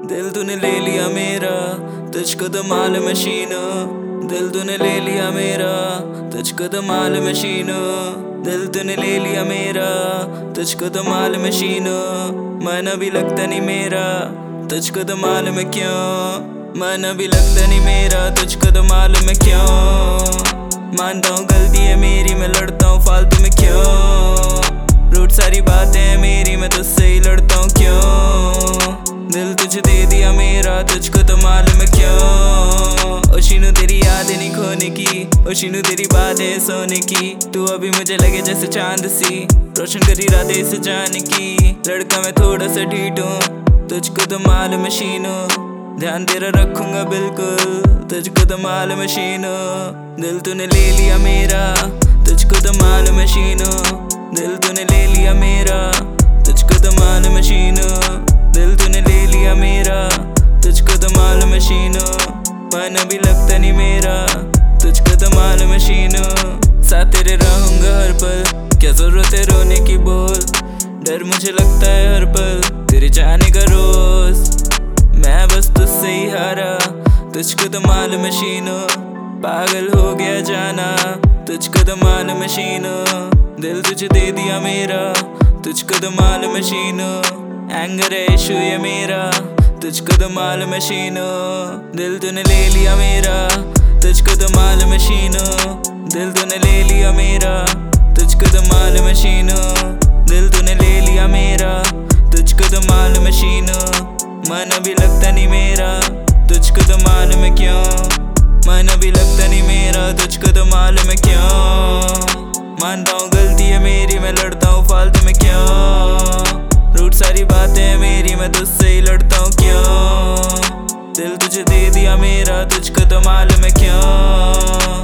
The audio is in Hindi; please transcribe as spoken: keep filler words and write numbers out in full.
दिल तूने ले लिया मेरा, तुझको तो माल मशीनो। दिल तूने ले लिया मेरा, तुझको तो माल मशीनो। दिल तूने ले लिया मेरा, तुझको तो माल मशीनो। मन भी लगता नहीं मेरा, तुझको तो मालूम है क्यों। मन भी लगता नहीं मेरा, तुझको तो मालूम है क्यों। मानता हूँ गलती है मेरी, मैं लड़ता हूँ फालतू में क्यों। रूट सारी बातें हैं मेरी, मैं तुझसे ही लड़ता हूँ क्यों। दिल तुझे दे दिया मेरा, तुझको तो मालूम है क्यों। ओशिनु तेरी यादें नहीं खोने की, ओशिनु तेरी बातें सोने की। तू अभी मुझे लगे जैसे चांद सी, रोशन करी रातें इसे जाने की। लड़का मैं थोड़ा सा ढीठ हूँ, तुझको तो माल मशीनो। ध्यान तेरा रखूंगा बिल्कुल, तुझको तो माल मशीनो। दिल तूने ले लिया मेरा, तुझको तो माल मशीनो। दिल तूने ले लिया मेरा, तुझको तो माल मशीनो। दिल तूने ले लिया मेरा, तुझको तो माल मशीनो। मन भी लगता नहीं मेरा, तुझको तो माल मशीनो। साथ तेरे रहूंगा हर पल, क्या जरूरत है रोने की बोल। डर मुझे लगता है हर पल, तेरे जाने का रोज। मैं बस तुझसे ही हारा, तुझको तो माल मशीनो। पागल हो गया जाना, तुझको तो माल मशीनो। दिल तुझे दे दिया मेरा, तुझको तो माल मशीनो। एंगर है इशू ये मेरा, तुझको तो माल मशीनो। दिल तूने ले लिया मेरा, तुझको तो माल मशीनो। दिल तूने ले लिया मेरा, तुझको तो माल मशीनो। दिल तूने ले लिया मेरा, तुझको तो माल मशीनो। मन भी लगता नहीं मेरा, तुझको तो मालूम है क्यों। मन भी लगता नहीं मेरा, तुझको तो मालूम है क्यों। मानता हूँ गलती है मेरी, मैं लड़ता हूँ फालतू में क्यों। रूट सारी बातें हैं मेरी, मैं तुझसे ही लड़ता हूँ क्यों। दिल तुझे दे दिया मेरा, तुझको तो मालूम है क्यों।